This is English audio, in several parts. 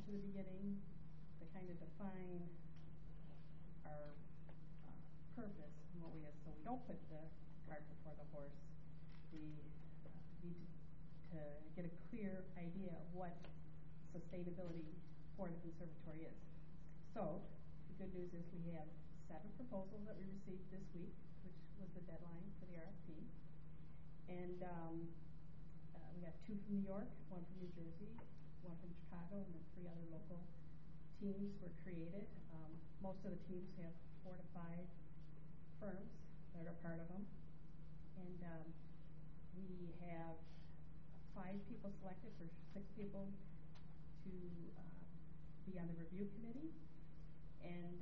to the beginning to kind of define our purpose and what we have, so we don't put the cart before the horse. We need to get a clear idea of what sustainability for the conservatory is. So the good news is we have 7 proposals that we received this week, which was the deadline for the RFP. And we got 2 from New York, 1 from New Jersey, 1 from Chicago, and then 3 other local teams were created. Most of the teams have 4 to 5 firms that are part of them. And we have 5 people selected for 6 people to be on the review committee. And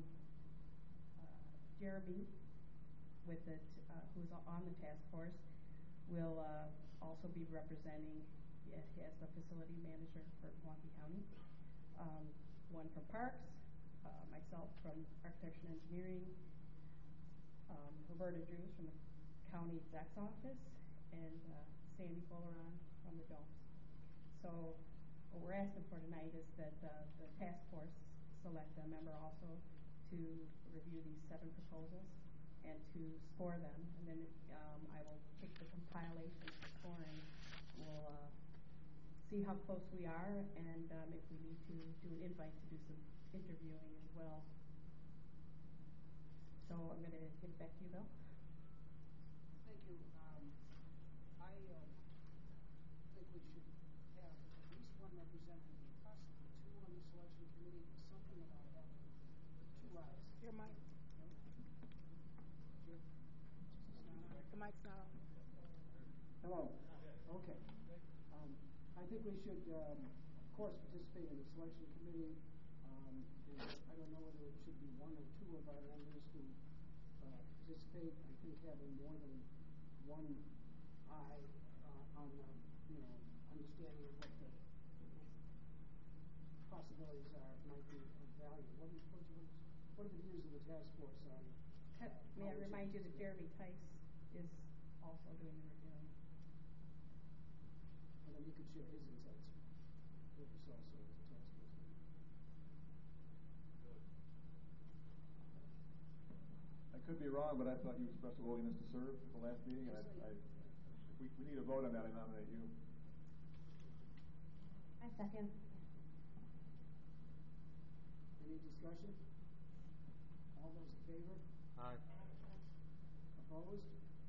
Jeremy, with it, who's on the task force, will also be representing as the facility manager for Milwaukee County. 1 from Parks, myself from Architecture and Engineering, Roberta Drews from the County Exec's Office, and Sandy Bolaron from the Domes. So what we're asking for tonight is that the task force select a member also to review these 7 proposals and to score them, and then I will take the compilation of the scoring. We'll see how close we are, and if we need to do an invite to do some interviewing as well. So I'm going to give it back to you, Bill. Thank you. I think we should have at least 1 representative, possibly 2 on the selection committee, with something about having 2 eyes. Your mic. The mic's not on. Hello. Okay. I think we should, of course, participate in the selection committee. I don't know whether it should be 1 or 2 of our members who participate. I think having more than 1 eye on understanding of what the possibilities are might be of value. What are the views of the task force on? May I remind you that Jeremy Tice is also doing the reviewing. And then he could share his insights with us also as a task force member. I could be wrong, but I thought you expressed a willingness to serve at the last meeting, and if we need a vote on that, I nominate you. I second. Any discussion? All those in favor? Aye. Opposed?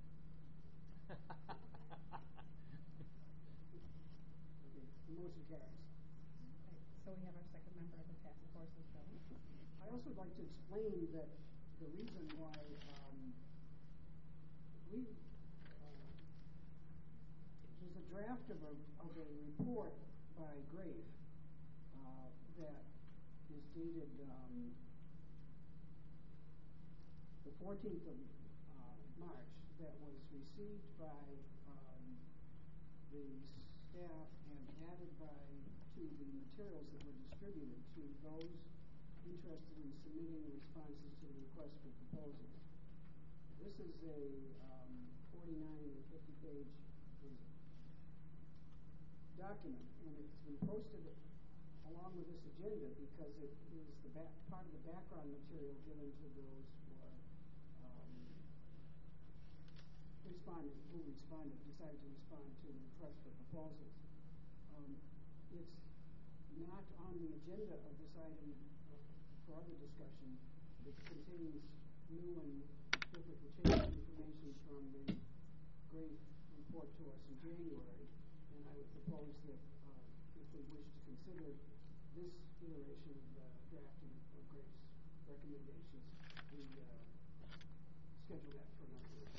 Okay, the motion carries. Right. So we have our second member of the task force as well. I also would like to explain that the reason why there's a draft of a report by Grave that is dated the 14th of March, that was received by the staff and added to the materials that were distributed to those interested in submitting responses to the request for proposals. This is a 49 and 50-page document, and it's been posted along with this agenda because it is part of the background material given to those who are decided to respond to the request for proposals. It's not on the agenda of this item for other discussion. It contains new and different and changed information from the Grave report to us in January, and I would propose that if we wish to consider this iteration of the drafting of Grave's recommendations, we schedule that for another week.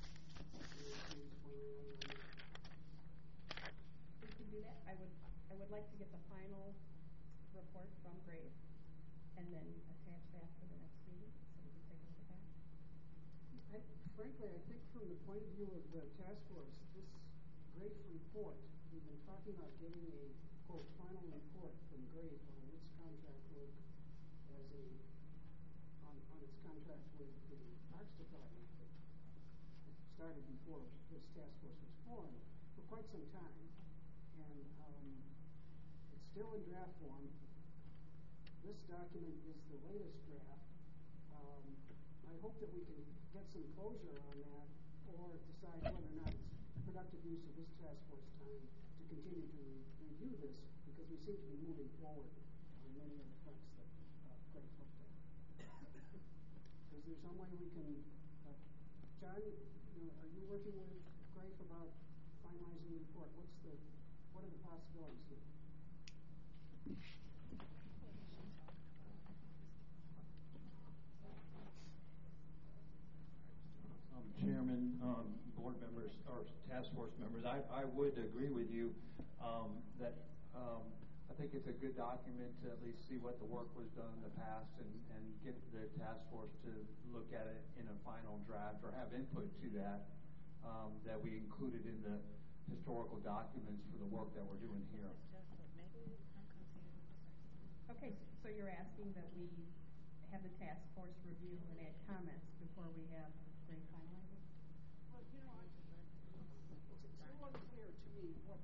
We can do that. I would like to get the final report from Grave and then attach that for the next meeting so we can take a look at that. Frankly, I think from the point of view of the task force, this Grave report, we've been talking about getting a, quote, final report from Grave on its contract work on its contract with the Parks Department that started before this task force was formed for quite some time. And it's still in draft form. This document is the latest draft. I hope that we can get some closure on that or decide whether or not it's productive use of this task force time to continue to review this, because we seem to be moving forward on many of the fronts that Craig looked at. Is there some way we can, John, are you working with Craig about finalizing the report? What are the possibilities here? Chairman, board members, or task force members, I would agree with you that I think it's a good document to at least see what the work was done in the past and get the task force to look at it in a final draft or have input to that we included in the historical documents for the work that we're doing here. Okay, so you're asking that we have the task force review and add comments before we have Craig finalize it? Well, it's a little unclear to me what.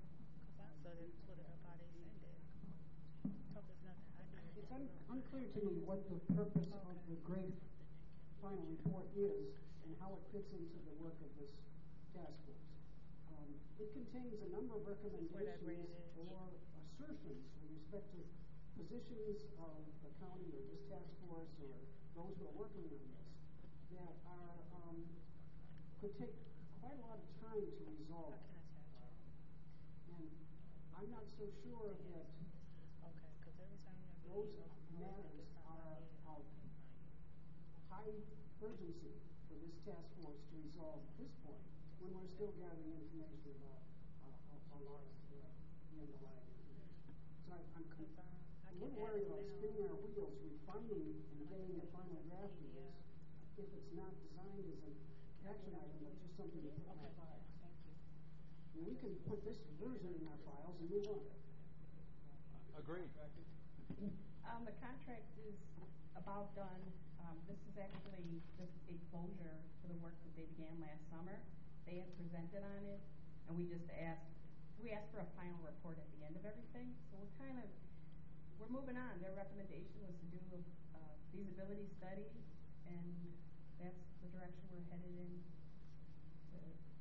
It's unclear to me what the purpose of the Grafe final report is and how it fits into the work of this task force. It contains a number of recommendations or assertions with respect to positions of the county or this task force or those who are working on this that are could take quite a lot of time to resolve. And I'm not so sure that those matters are of high urgency for this task force to resolve at this point, when we're still gathering information about a lot of the underlying information. So I'm a little worried about spinning our wheels, refining and getting a final draft of this if it's not designed as an action item, but just something to put in our files. And we can put this version in our files and move on. Agreed. The contract is about done. This is actually just a closure to the work that they began last summer. They had presented on it, and we asked for a final report at the end of everything. So we're moving on. Their recommendation was to do a feasibility study, and that's the direction we're headed in to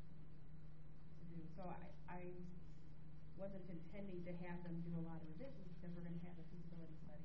do. So I wasn't intending to have them do a lot of revisions because we're going to have a feasibility study.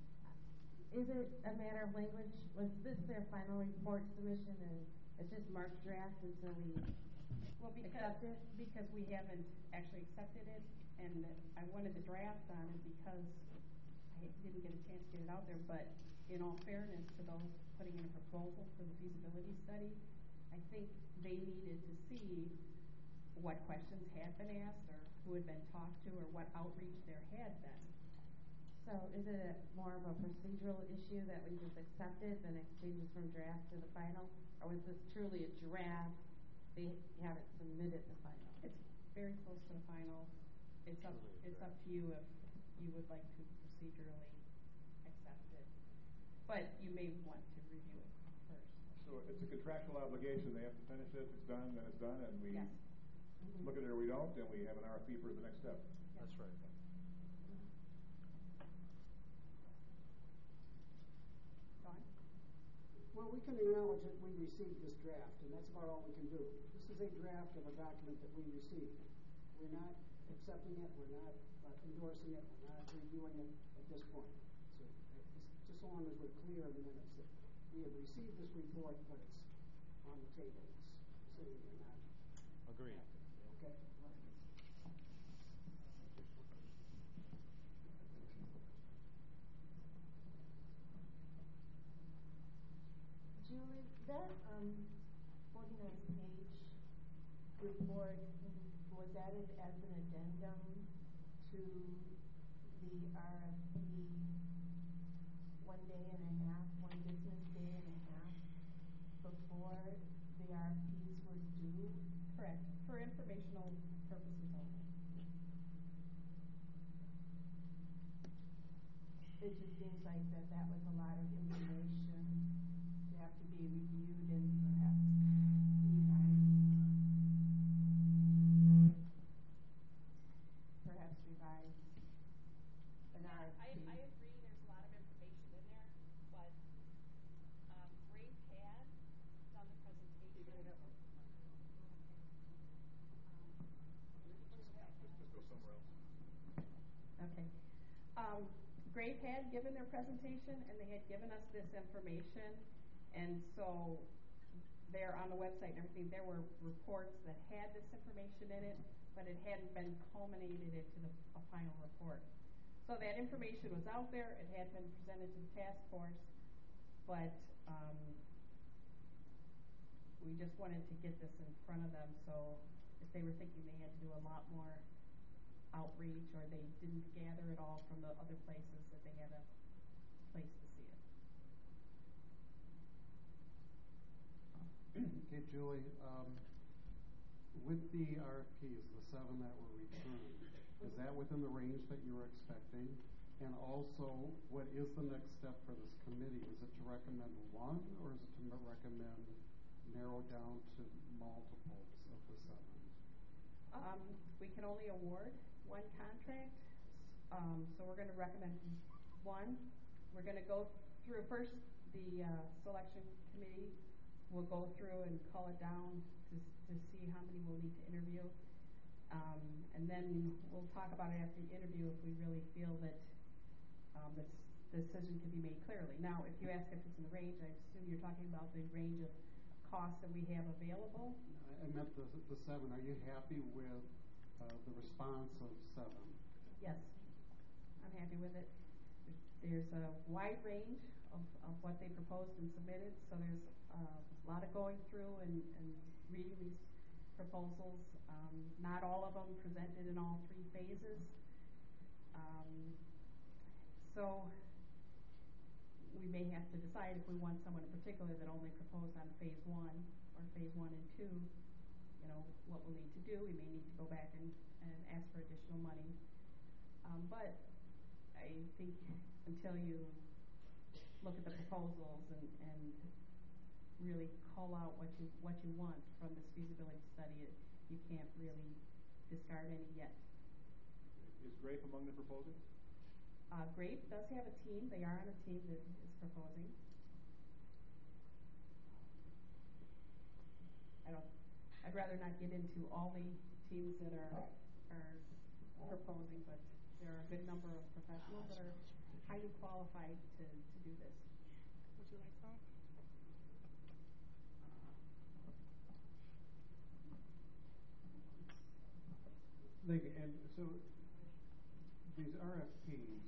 Is it a matter of language? Was this their final report submission and it's just marked draft until we accept it? Because we haven't actually accepted it, and I wanted the draft on it because I didn't get a chance to get it out there. But in all fairness to those putting in a proposal for the feasibility study, I think they needed to see what questions had been asked or who had been talked to or what outreach there had been. So is it more of a procedural issue that we just accepted and it changes from draft to the final? Or was this truly a draft? They haven't submitted the final. It's very close to the final. It's up to you if you would like to procedurally accept it. But you may want to review it first. So it's a contractual obligation. They have to finish it. It's done, then it's done, and we Yes. look at it or we don't, and we have an RFP for the next step. That's right. Dawn? Well, we can acknowledge that we received this draft, and that's about all we can do. This is a draft of a document that we received. We're not accepting it. We're not endorsing it. We're not reviewing it at this point. So just so long as we're clear in the minutes that we have received this report, but it's on the table. It's sitting there now. Agreed. Okay? Julie, that 49-page report, was added as an addendum to the RFP one business day and a half before the RFPs were due? Correct. For informational purposes only. It just seems like that was a lot of information to have to be reviewed and perhaps revised. Grape had given their presentation, and they had given us this information, and so there on the website and everything, there were reports that had this information in it, but it hadn't been culminated into a final report. So that information was out there, it had been presented to the task force, but we just wanted to get this in front of them, so if they were thinking they had to do a lot more outreach, or they didn't gather it all from the other places, that they had a place to see it. Okay, Julie, with the RFPs, the 7 that were returned, is that within the range that you were expecting? And also, what is the next step for this committee? Is it to recommend one, or is it to recommend narrow down to multiples of the 7? We can only award one contract, so we're going to recommend one. We're going to go through first the selection committee. We'll go through and call it down to see how many we'll need to interview. And then we'll talk about it after the interview if we really feel that this decision can be made clearly. Now, if you ask if it's in the range, I assume you're talking about the range of costs that we have available. I meant the 7. Are you happy with the response of 7? Yes, I'm happy with it. There's a wide range of what they proposed and submitted, so there's a lot of going through and reading these proposals. Not all of them presented in all 3 phases. So we may have to decide if we want someone in particular that only proposed on phase 1 or phase 1 and 2, what we'll need to do. We may need to go back and ask for additional money. But I think until you look at the proposals and really call out what you want from this feasibility study, you can't really discard any yet. Is Grape among the proposers? Grape does have a team. They are on a team that is proposing. I'd rather not get into all the teams that are proposing, but there are a good number of professionals that are highly qualified to do this. Would you like some? Thank you. And so these RFPs,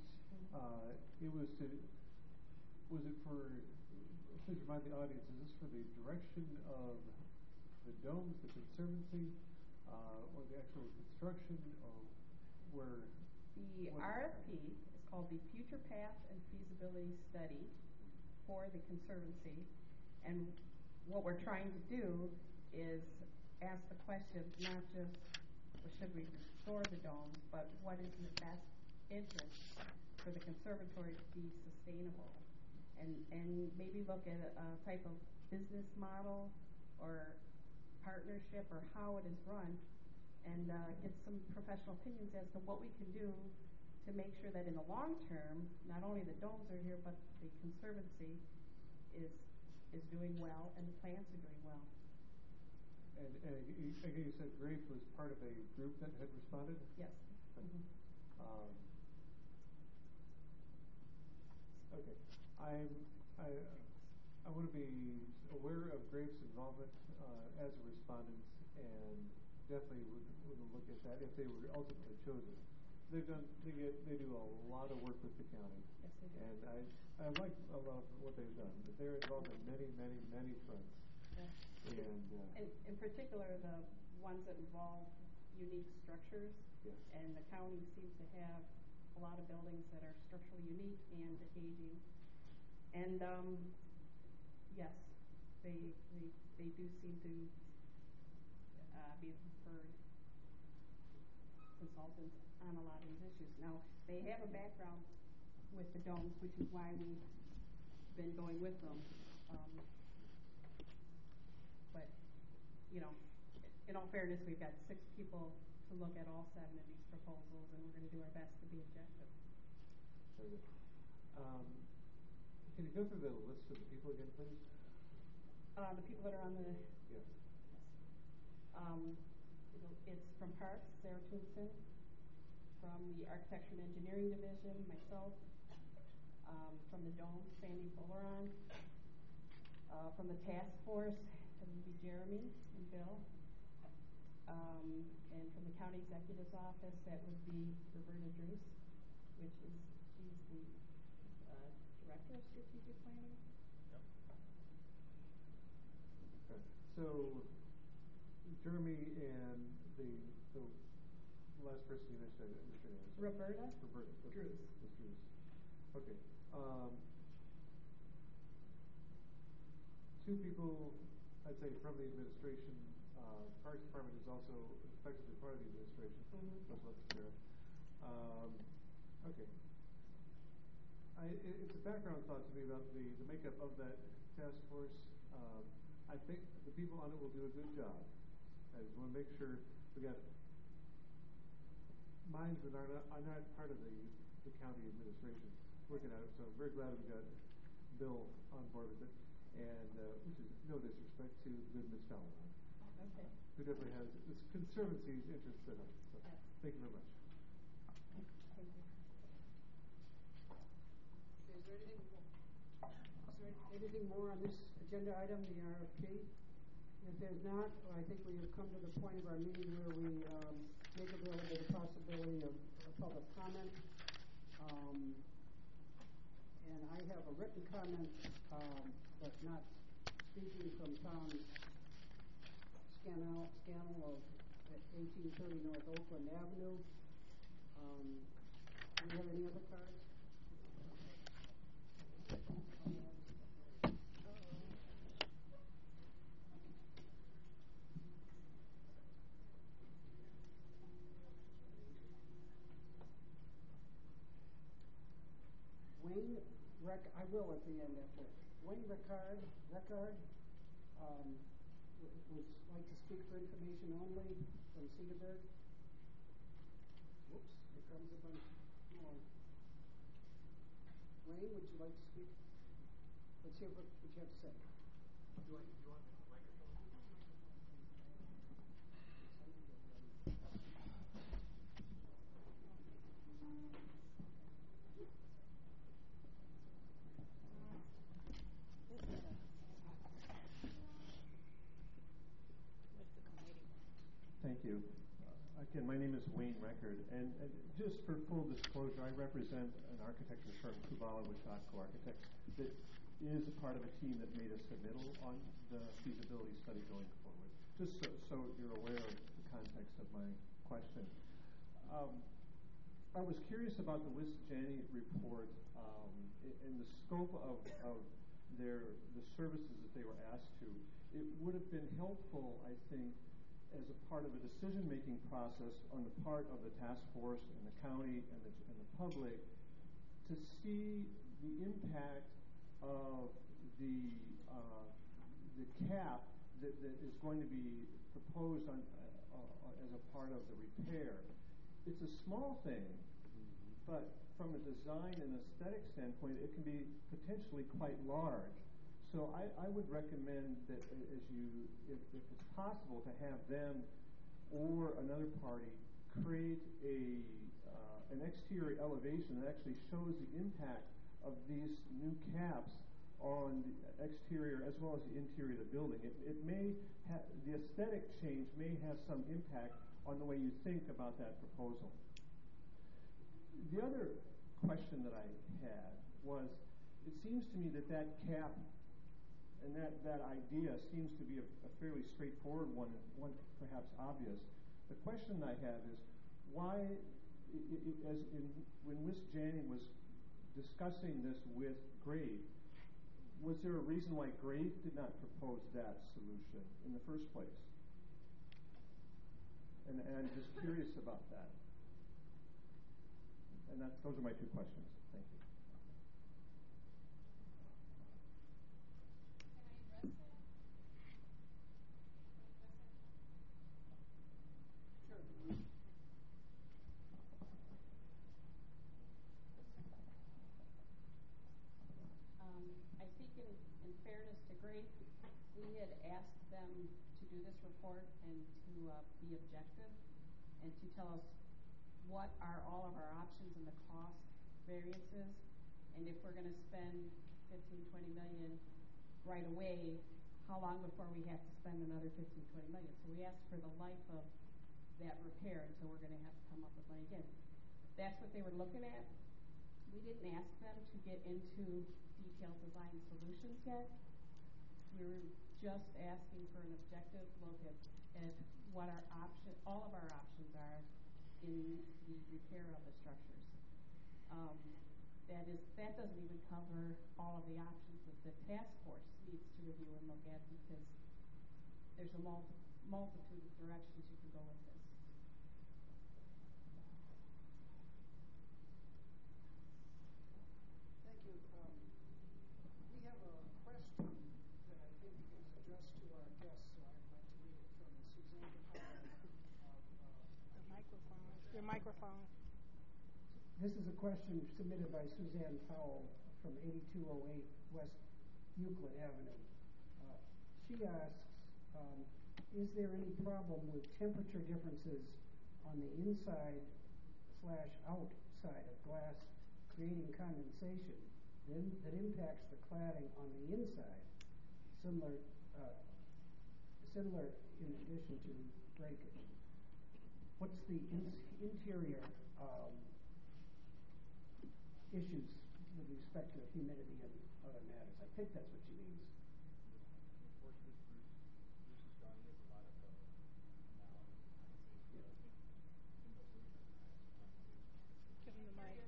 was it for, please remind the audience, is this for the direction of the domes, the conservancy, or the actual construction, or where? The RFP is called the Future Path and Feasibility Study for the Conservancy, and what we're trying to do is ask the question, not just should we restore the domes, but what is in the best interest for the conservatory to be sustainable, and maybe look at a type of business model or partnership or how it is run, and get some professional opinions as to what we can do to make sure that in the long term, not only the domes are here, but the conservancy is doing well and the plants are doing well. And again, you said Grape was part of a group that had responded? Yes. Mm-hmm. Okay. I want to be aware of Grape's involvement as a respondent, and definitely would look at that if they were ultimately chosen. They do a lot of work with the county. Yes, they do. And I like a lot of what they've done. They're involved in many fronts. Yeah. And in particular, the ones that involve unique structures. Yes. And the county seems to have a lot of buildings that are structurally unique and aging. And yes, they do seem to be the preferred consultants on a lot of these issues. Now, they have a background with the domes, which is why we've been going with them. But, in all fairness, we've got 6 people to look at all 7 of these proposals, and we're going to do our best to be objective. Very good. Can you go through the list of the people again, please? The people that are on the... Yes. It's from Parks, Sarah Toonson. From the Architecture and Engineering Division, myself. From the Dome, Sandy Bolaron. From the task force, it would be Jeremy and Bill. And from the county executive's office, that would be Roberta Druce, she's the director of strategic planning. Okay. So, Jeremy and the last person you mentioned, I missed your name. Roberta Druce. Ms. Druce. Okay. Two people, I'd say, from the administration. Parks Department is also effectively part of the administration. That's what the sheriff. Okay. It's a background thought to me about the makeup of that task force. I think the people on it will do a good job. I just want to make sure we got minds that are not part of the county administration working at it. So I'm very glad we got Bill on board with it, and which is no disrespect to good Ms. Fallon, Okay. who definitely has this conservancy's interest in it. So thank you very much. Thank you. Is there anything more on this agenda item, the RFP? If there's not, I think we have come to the point of our meeting where we make available the possibility of public comment. And I have a written comment, but not speaking, from Tom Scannell of 1830 North Oakland Avenue. Do you have any other cards? I will at the end after. Wayne Rickard would like to speak for information only from Cedarburg. Whoops, here comes a bunch more. Wayne, would you like to speak? Let's hear what you have to say. Do you want the microphone? Thank you. Again, my name is Wayne Record, and just for full disclosure, I represent an architecture firm, Kubala Wichatko Architects, that is a part of a team that made a submittal on the feasibility study going forward. Just so you're aware of the context of my question. I was curious about the Wisjani report and the scope of the services that they were asked to. It would have been helpful, I think, as a part of a decision-making process on the part of the task force and the county and the public, to see the impact of the cap that is going to be proposed as a part of the repair. It's a small thing, but from a design and aesthetic standpoint, it can be potentially quite large. So I would recommend that if it's possible, to have them or another party create an exterior elevation that actually shows the impact of these new caps on the exterior as well as the interior of the building. The aesthetic change may have some impact on the way you think about that proposal. The other question that I had was, it seems to me that cap and that idea seems to be a fairly straightforward one perhaps obvious. The question I have is, why, when Wisjani was discussing this with Grave, was there a reason why Grave did not propose that solution in the first place? And I'm just curious about that. And those are my two questions. Thank you. I think in fairness to Grace, we had asked them to do this report and to be objective and to tell us what are all of our options and the cost variances. And if we're gonna spend 15, 20 million right away, how long before we have to spend another 15, 20 million? So we asked for the life of that repair, and so we're gonna have to come up with money again. That's what they were looking at. We didn't ask them to get into detailed design solutions yet. We were just asking for an objective look at what our all of our options are in the repair of the structures. That doesn't even cover all of the options that the task force needs to review and look at, because there's a multitude of directions you can go with this. Thank you. We have a question that I think is addressed to our guests, so I'd like to read it from Suzanne Powell of The microphone. Your microphone. This is a question submitted by Suzanne Powell from 8208 West Euclid Avenue. She asks, is there any problem with temperature differences on the inside/outside of glass creating condensation that impacts the cladding on the inside, similar in addition to breakage? What's the interior issues with respect to humidity and other matters? I think that's what she means. Unfortunately, Bruce has gone into a lot of analysis and condensation. I think in the room there's condensation. Give him the mic.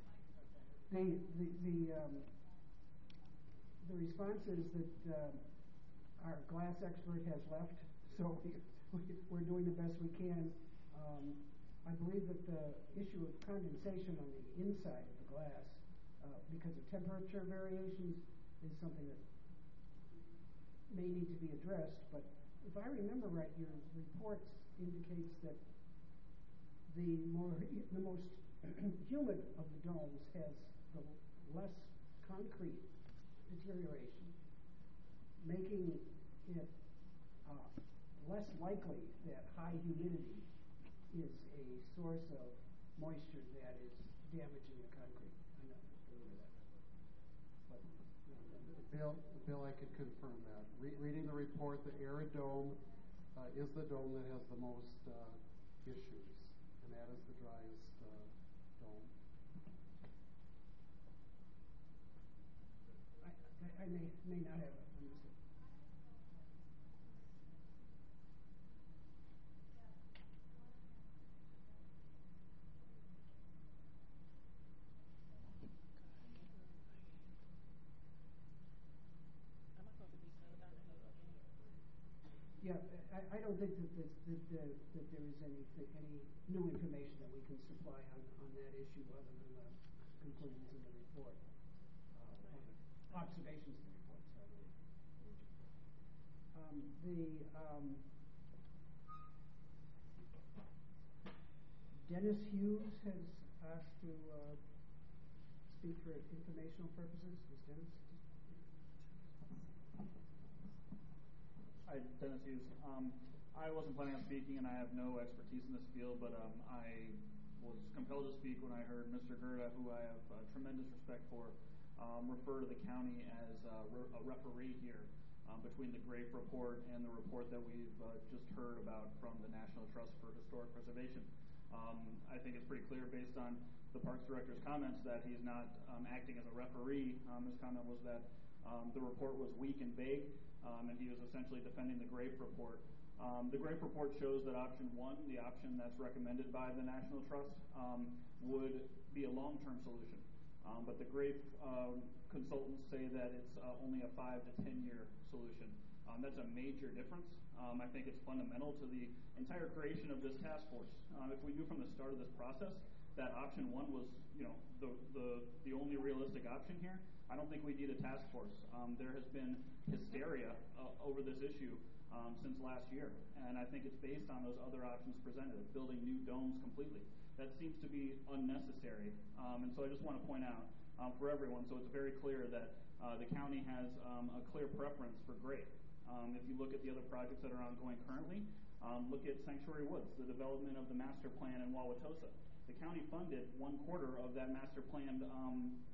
The response is that our glass expert has left, so we're doing the best we can. I believe that the issue of condensation on the inside of the glass, because of temperature variations, is something that may need to be addressed. But if I remember right, your report indicates that the most humid of the domes has the less concrete deterioration, making it less likely that high humidity is a source of moisture that is damaging the concrete. I know, remember that. But, Bill, I could confirm that. Reading the report, the Arid Dome is the dome that has the most issues, and that is the driest dome. I may not have understood. Yeah, I don't think that there is any new information that we can supply on that issue other than the conclusions in the report, or the observations in the report. Sorry. Dennis Hughes has asked to speak for informational purposes. Is Dennis? Hi, Dennis Hughes. I wasn't planning on speaking, and I have no expertise in this field, but I was compelled to speak when I heard Mr. Gerda, who I have tremendous respect for, refer to the county as a referee here between the GRAPE report and the report that we've just heard about from the National Trust for Historic Preservation. I think it's pretty clear based on the Parks Director's comments that he's not acting as a referee. His comment was that the report was weak and vague, and he was essentially defending the GRAPE report. The GRAPE report shows that option one, the option that's recommended by the National Trust, would be a long-term solution. But the GRAPE consultants say that it's only a 5 to 10 year solution. That's a major difference. I think it's fundamental to the entire creation of this task force. If we knew from the start of this process that option one was, the only realistic option here, I don't think we need a task force. There has been hysteria over this issue since last year, and I think it's based on those other options presented of building new domes completely. That seems to be unnecessary, and so I just want to point out for everyone, so it's very clear that the county has a clear preference for GRAPE. If you look at the other projects that are ongoing currently, look at Sanctuary Woods, the development of the master plan in Wauwatosa. The county funded 1/4 of that master planned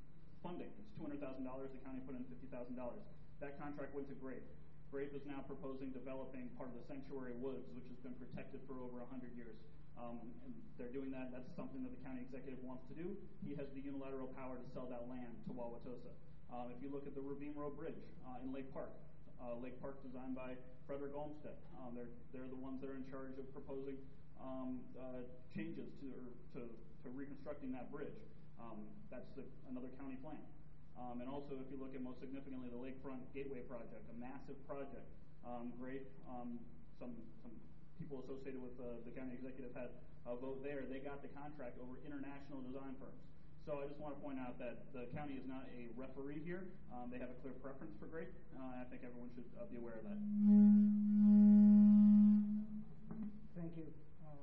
funding. It's $200,000. The county put in $50,000. That contract went to Grape. Grape is now proposing developing part of the Sanctuary Woods, which has been protected for over 100 years. And they're doing that. That's something that the county executive wants to do. He has the unilateral power to sell that land to Wauwatosa. If you look at the Ravine Road Bridge in Lake Park designed by Frederick Olmsted. They're the ones that are in charge of proposing changes to reconstructing that bridge. That's another county plan. And also, if you look at most significantly the Lakefront Gateway Project, a massive project, great. Some people associated with the county executive had a vote there. They got the contract over international design firms. So I just want to point out that the county is not a referee here. They have a clear preference for Grape. I think everyone should be aware of that. Thank you.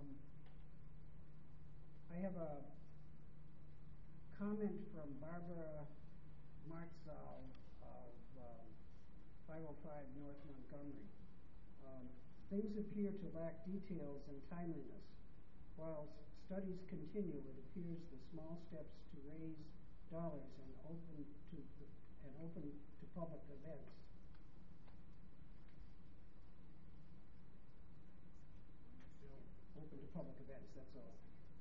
I have a comment from Barbara Martzau of 505 North Montgomery. Things appear to lack details and timeliness. While studies continue, it appears the small steps to raise dollars and open to public events. Open to public events, that's all.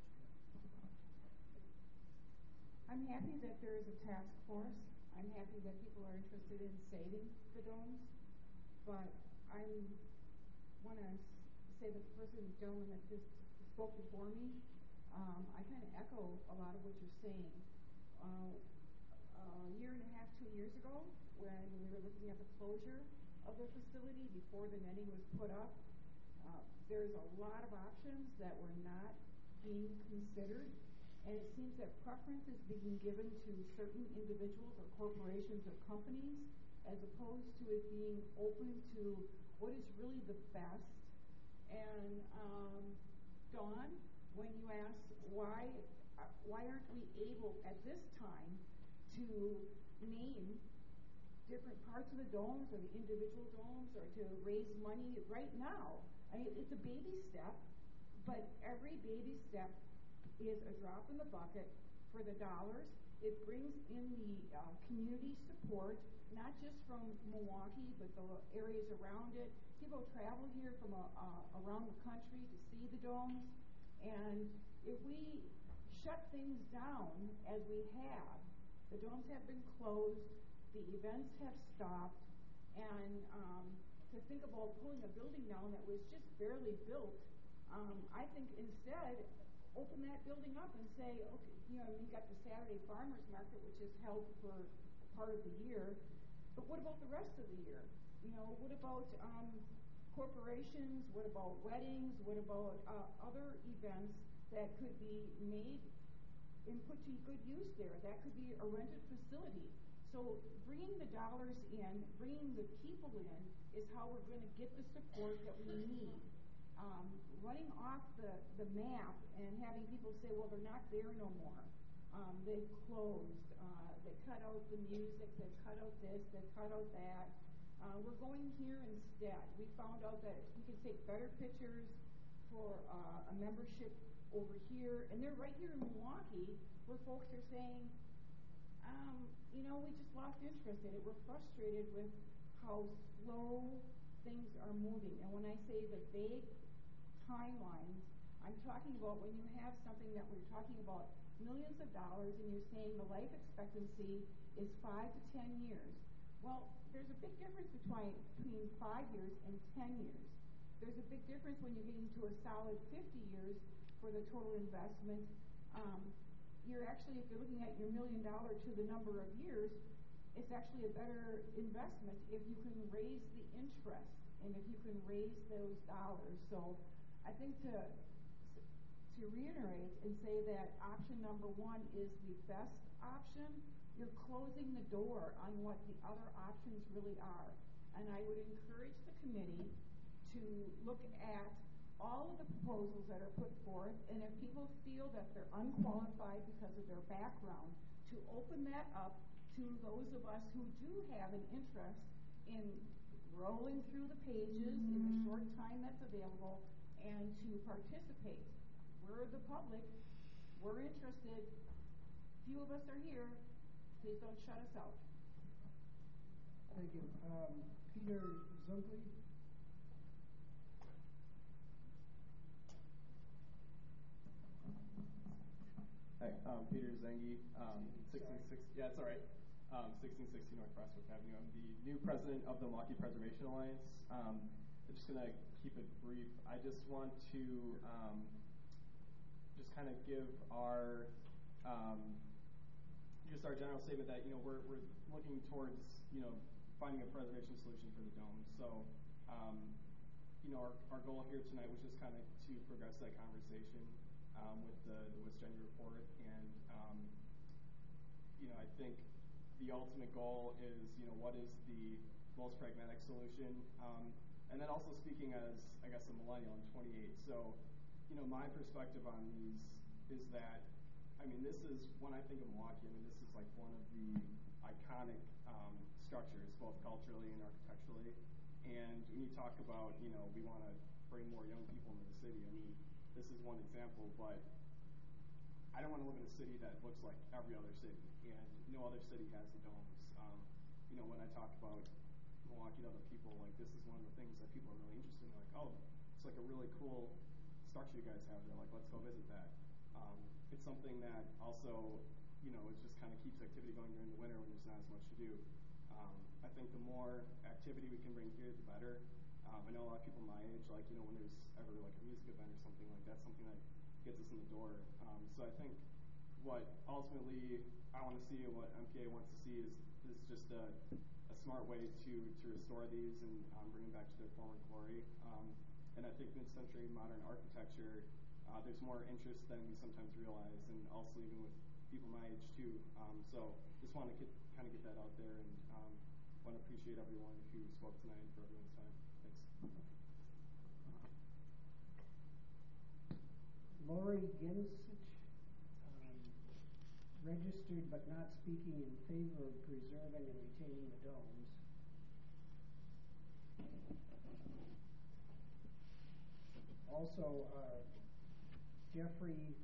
I'm happy that there is a task force. I'm happy that people are interested in saving the domes. But I want to say that the gentleman that just spoke before me, I kind of echo a lot of what you're saying. A year and a half, 2 years ago, when we were looking at the closure of the facility before the netting was put up, there's a lot of options that were not being considered. And it seems that preference is being given to certain individuals or corporations or companies as opposed to it being open to what is really the best. And Dawn, when you ask why aren't we able at this time to name different parts of the domes or the individual domes or to raise money right now? I mean, it's a baby step, but every baby step is a drop in the bucket for the dollars. It brings in the community support, not just from Milwaukee, but the areas around it. People travel here from around the country to see the domes. And if we shut things down, as we have, the domes have been closed, the events have stopped, and to think about pulling a building down that was just barely built, I think instead, open that building up and say, okay, you got the Saturday Farmers Market, which is held for part of the year, but what about the rest of the year? What about corporations? What about weddings? What about other events that could be made and put to good use there? That could be a rented facility. So bringing the dollars in, bringing the people in, is how we're going to get the support that we need. Running off the map and having people say, well, they're not there no more. They've closed. They cut out the music. They cut out this. They cut out that. We're going here instead. We found out that we can take better pictures for a membership over here. And they're right here in Milwaukee where folks are saying, we just lost interest in it. We're frustrated with how slow things are moving. And when I say the vague timelines, I'm talking about when you have something that we're talking about millions of dollars and you're saying the life expectancy is 5 to 10 years. Well, there's a big difference between 5 years and 10 years. There's a big difference when you're getting to a solid 50 years for the total investment. You're actually, if you're looking at your $1 million to the number of years, it's actually a better investment if you can raise the interest and if you can raise those dollars. So I think to reiterate and say that option number one is the best option, you're closing the door on what the other options really are. And I would encourage the committee to look at all of the proposals that are put forth, and if people feel that they're unqualified because of their background, to open that up to those of us who do have an interest in rolling through the pages in the short time that's available and to participate. We're the public. We're interested. Few of us are here. Please don't shut us out. Thank you. Peter Zunkley? Hi, Peter Zengi, 1660, yeah, it's all right. 1660 North Prospect Avenue. I'm the new president of the Milwaukee Preservation Alliance. I'm just going to keep it brief. I just want to just kind of give our just our general statement that we're looking towards finding a preservation solution for the dome. So our goal here tonight was just kind of to progress that conversation with the WIS-Jenny report, and I think the ultimate goal is what is the most pragmatic solution, and then also speaking as I guess a millennial, I'm 28, so my perspective on these is that this is, when I think of Milwaukee, this is like one of the iconic structures, both culturally and architecturally. And when you talk about, we want to bring more young people into the city, this is one example, but I don't want to live in a city that looks like every other city, and no other city has the domes. When I talk about Milwaukee to other people, like, this is one of the things that people are really interested in. They're like, oh, it's like a really cool structure you guys have there. Like, let's go visit that. It's something that also, it just kind of keeps activity going during the winter when there's not as much to do. I think the more activity we can bring here, the better. I know a lot of people my age, like, when there's ever like a music event or something like that, something that gets us in the door. So I think what ultimately I want to see and what MPA wants to see is just a smart way to restore these and bring them back to their former glory. And I think mid-century modern architecture, there's more interest than we sometimes realize, and also even with people my age too. So just want to kind of get that out there, and want to appreciate everyone who spoke tonight and for everyone's time. Thanks. Lori Ginsich, registered but not speaking in favor of preserving and retaining the domes. Also, Jeffrey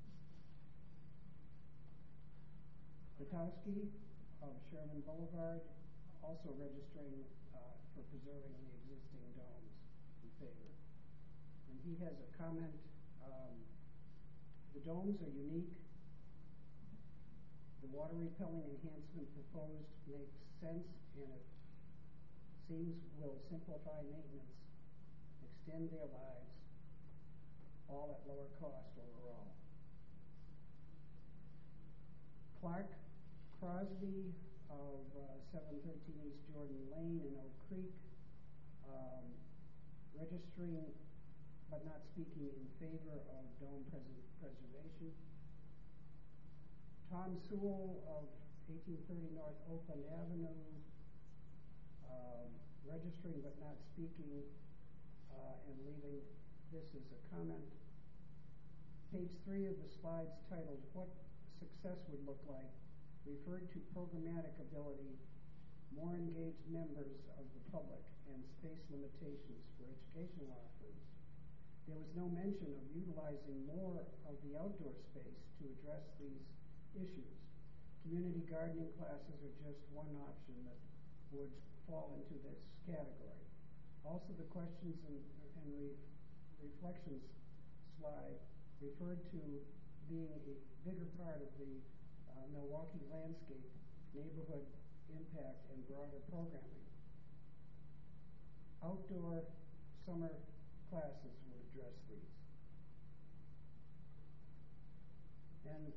Butowski of Sherman Boulevard, also registering for preserving the existing domes in favor. And he has a comment. The domes are unique. The water repelling enhancement proposed makes sense, and it seems will simplify maintenance, extend their lives, all at lower cost overall. Clark Crosby of 713 East Jordan Lane in Oak Creek, registering but not speaking in favor of dome preservation. Tom Sewell of 1830 North Oakland Avenue, registering but not speaking, and leaving this as a comment. Page 3 of the slides titled, What Success Would Look Like, referred to programmatic ability, more engaged members of the public, and space limitations for educational offerings. There was no mention of utilizing more of the outdoor space to address these issues. Community gardening classes are just one option that would fall into this category. Also, the questions and reflections slide referred to being a bigger part of the Milwaukee landscape, neighborhood impact, and broader programming. Outdoor summer classes would address these. And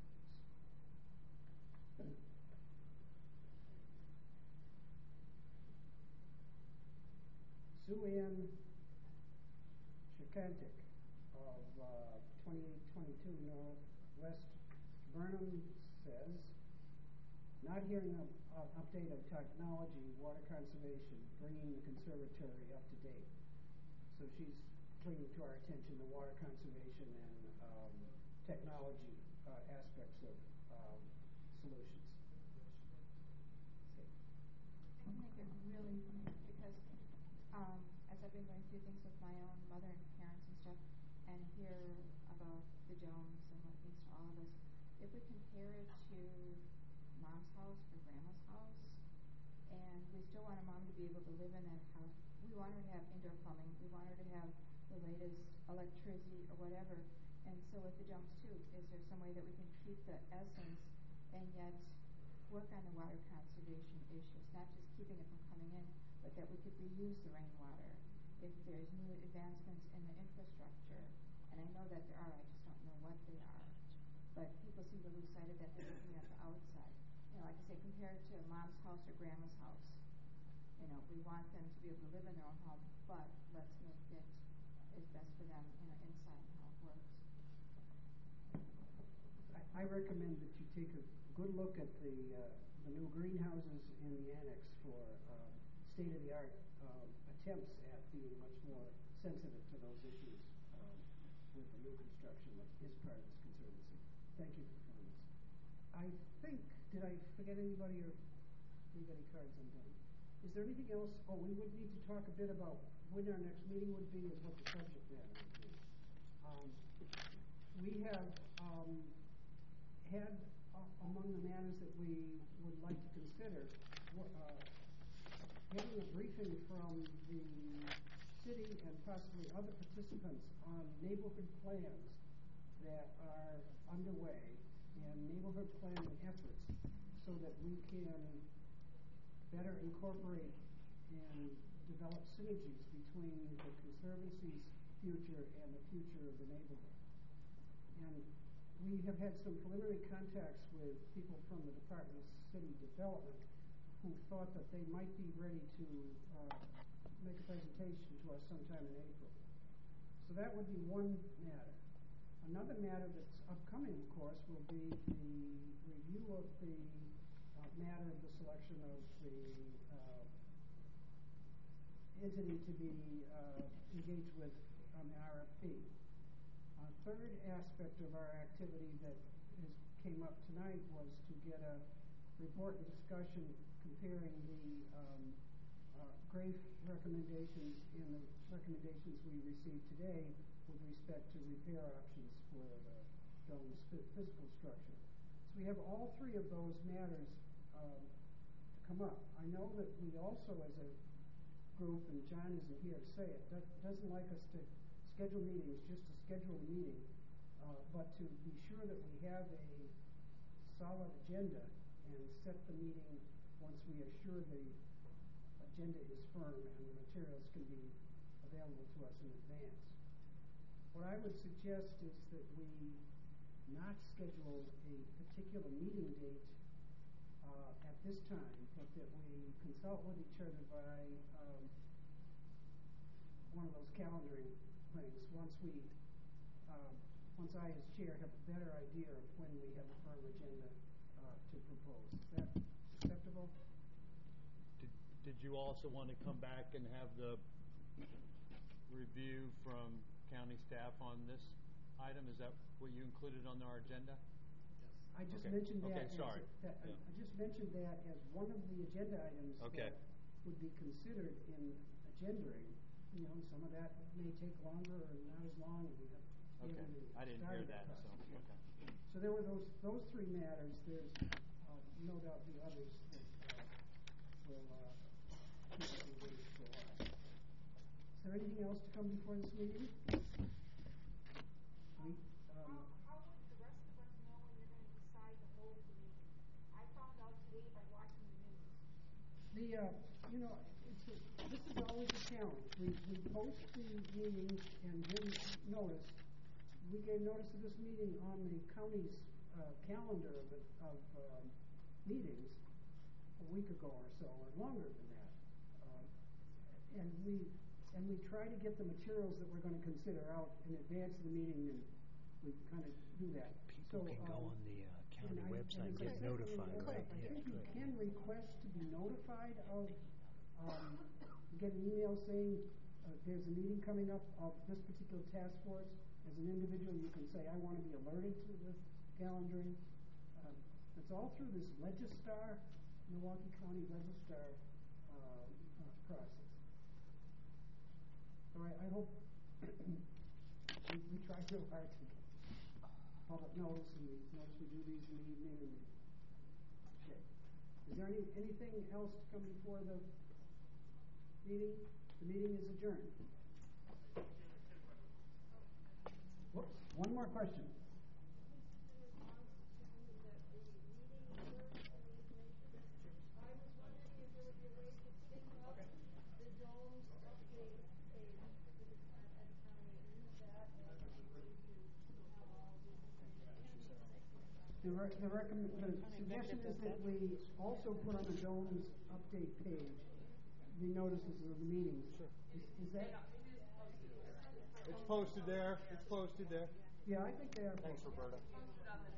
Sue Ann Shikantik of 2822 Northwest Burnham says, not hearing an update of technology, water conservation, bringing the conservatory up to date. So she's bringing to our attention the water conservation and technology aspects of solutions. I can make it really brief because as I've been going through things with my own mother and parents and stuff, and hear about the domes and what it means to all of us, if we compare it to mom's still want a mom to be able to live in that house. We want her to have indoor plumbing. We want her to have the latest electricity or whatever. And so with the dumps too, is there some way that we can keep the essence and yet work on the water conservation issues, not just keeping it from coming in, but that we could reuse the rainwater if there's new advancements in the infrastructure. And I know that there are, I just don't know what they are. But people seem to lose sight of that. They're looking at the outside. You know, like I say, compared to mom's house or grandma's house. You know, we want them to be able to live in their own home, but let's make it as best for them, you know, inside and how it works. I recommend that you take a good look at the new greenhouses in the annex for state-of-the-art attempts at being much more sensitive to those issues with the new construction that is part of this conservancy. Thank you for the comments. I think, did I forget anybody or leave any cards undone? Is there anything else? Oh, we would need to talk a bit about when our next meeting would be and what the subject matter would be. We have had among the matters that we would like to consider getting a briefing from the city and possibly other participants on neighborhood plans that are underway and neighborhood planning efforts so that we can better incorporate and develop synergies between the Conservancy's future and the future of the neighborhood. And we have had some preliminary contacts with people from the Department of City Development who thought that they might be ready to make a presentation to us sometime in April. So that would be one matter. Another matter that's upcoming, of course, will be the review of the matter of the selection of the entity to be engaged with on the RFP. A third aspect of our activity that came up tonight was to get a report and discussion comparing the GRAFE recommendations and the recommendations we received today with respect to repair options for the building's physical structure. So we have all three of those matters to come up. I know that we also, as a group, and John isn't here to say it, doesn't like us to schedule meetings just to schedule a meeting, but to be sure that we have a solid agenda and set the meeting once we are sure the agenda is firm and the materials can be available to us in advance. What I would suggest is that we not schedule a particular meeting date at this time, but that we consult with each other by one of those calendaring things once I, as chair, have a better idea of when we have a firm agenda to propose. Is that acceptable? Did you also want to come back and have the review from county staff on this item? Is that what you included on our agenda? Yes. I just mentioned that. Okay, sorry. I just mentioned that as one of the agenda items that would be considered in agendaing. You know, some of that may take longer or not as long. We have I didn't hear that. So there were those three matters. There's no doubt the others that will keep us engaged for a while. Is there anything else to come before this meeting? How would the rest of us know when you're going to decide to hold the meeting? I found out today by watching the news. You know, this is always a challenge. We post the meetings and give notice. We gave notice of this meeting on the county's calendar of meetings a week ago or so, or longer than that. And we try to get the materials that we're going to consider out in advance of the meeting, and we kind of do that. People can go on the county website and get notified, right? I think you can request to be notified of, get an email saying there's a meeting coming up of this particular task force. As an individual, you can say, I want to be alerted to this calendaring. It's all through this Legistar, Milwaukee County Legistar process. So I hope we try real hard to get public notice, and we notice we do these in the evening. And okay. Is there anything else to come before the meeting. The meeting is adjourned. Whoops, one more question. The suggestion is that we also put on the DOMS update page the notices of the meetings. Is that? It's posted there. It's posted there. Yeah, I think they are. Thanks, Roberta.